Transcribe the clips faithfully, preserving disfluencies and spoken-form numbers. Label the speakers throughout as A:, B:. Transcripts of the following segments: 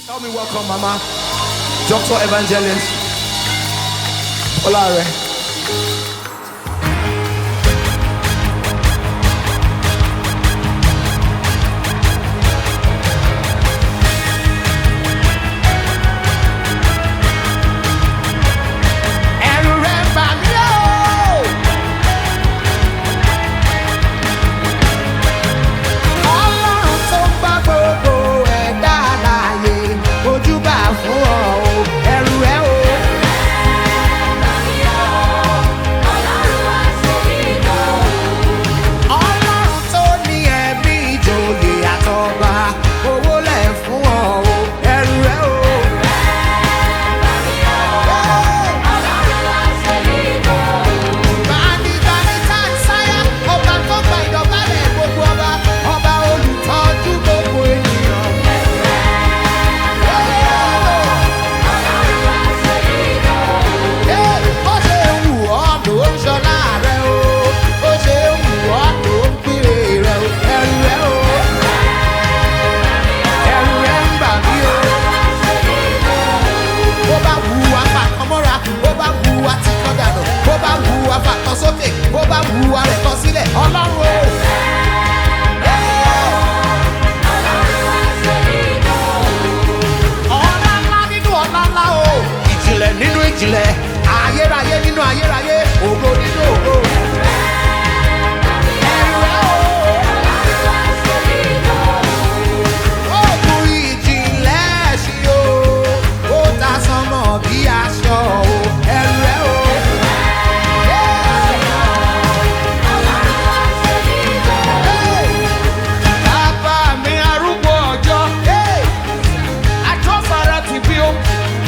A: Help me welcome Mama, Doctor Evangelist Olare. Ayérayé nínú ayérayé, ògo nínú ògo. Ògùn ìjìnlẹ̀ ṣí o, ó ta sánmọ̀ bí aṣọ o, ẹrù rẹ̀ o. Bàbá mi arúgbó ọjọ́, àjọfara ti bí o.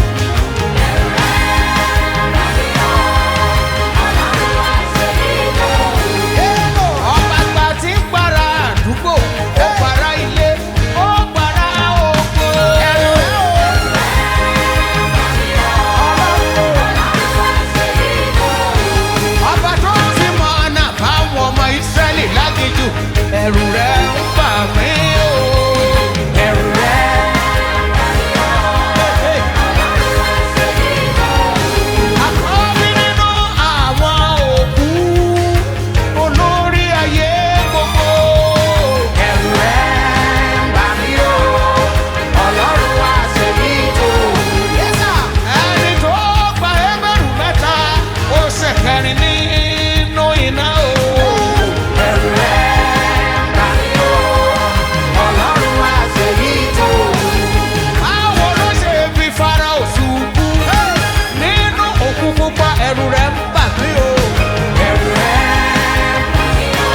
A: Ẹ̀rù rẹ̀ ń bà mí o, ẹ̀rù rẹ̀. Àkọ́bí nínú àwọn òkú, olórí ayé gbogbo. Ẹ̀rù rẹ̀ ń bà mí o, Ọlọ́run wá ṣe mí tó. Ẹni tó gba ẹgbẹ̀rún mẹ́ta, ó ṣèkẹrin nínú iná o. Ẹ̀rù rẹ̀. Ẹ̀rù rẹ̀ ń bà mí o, ẹ̀rù rẹ̀ ń bà mí o.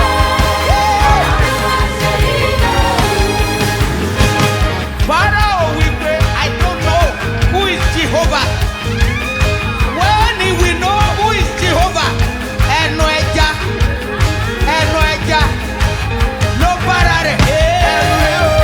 A: Pharaoh wí pé, I don't know who is Jehovah. When he will know who is Jehovah, ẹnu ẹja, ẹnu ẹja ló bára rẹ̀. Ẹ̀rù rẹ̀ o.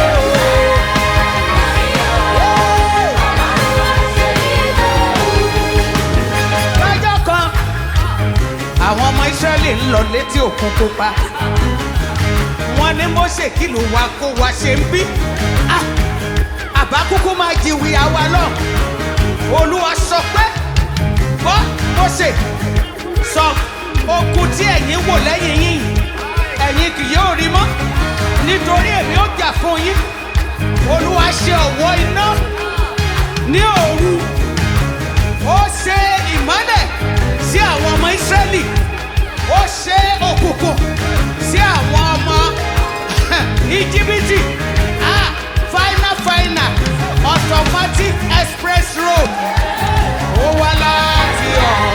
A: Àwọn ọmọ Ísírẹ́lì ń lọ létí òkun pupa. Wọ́n ní Mósè kí ló wá kó wa ṣe ń bí. Àbá kúkú máa jìwì àwa lọ. Olúwa sọ pé gbọ́ Mósè sọ okùn tí ẹ̀yin wò lẹ́yìn yín ẹ̀yin kì yóò rí mọ́ nítorí èmi ó jà fún yín. Olúwa ṣe ọ̀wọ́ iná ní òru. Ó ṣe ìmọ́lẹ̀ sí àwọn ọmọ Ísírẹ́lì, ó ṣe òkùnkùn sí àwọn ọmọ Íjíbítì. Ah, final final automatic express road ó wá láti ọ̀run.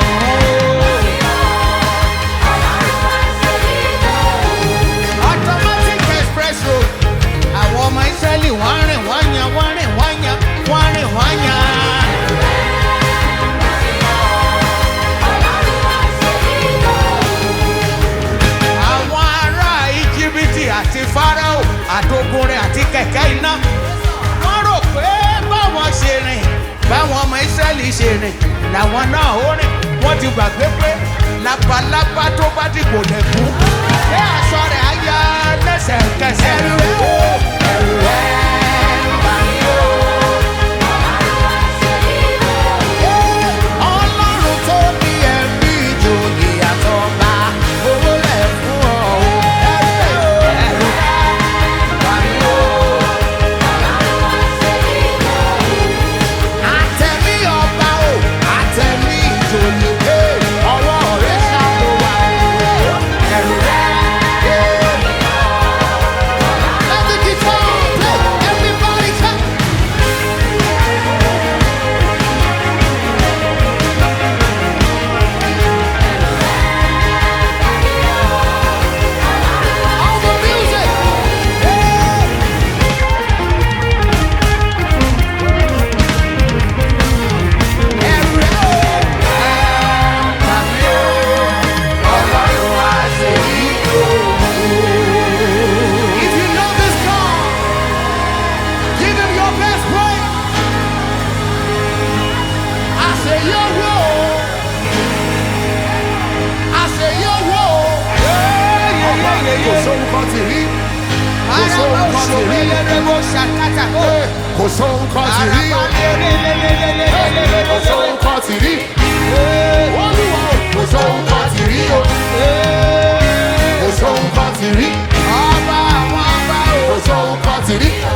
A: Automatic express road, àwọn ọmọ Ísírẹ́lì wọ́n rìn wọ́n yan wọ́n rìn wọ́n yan wọ́n rìn wọ́n yan. Àti Fáráò àtògùn rẹ̀ àti kẹ̀kẹ́ iná wọ́n rò pé báwọn ṣe rìn báwọn ọmọ Ísírẹ́lì ṣe rìn làwọn náà ó rìn. Wọ́n ti gbàgbé pé labalábá tó bá dìbò lẹ́kùn pé aṣọ rẹ̀ á yá lẹ́sẹ̀kẹsẹ̀. Ẹ̀rù rẹ̀ ẹ̀rù rẹ̀ ń bà mí o.
B: ti rí. Kò sóhun kan ti rí o. Kò sóhun kan ti rí. Olúwa o. Kò sóhun kan ti rí o. Kò sóhun kan ti rí. Kò sóhun kan ti rí.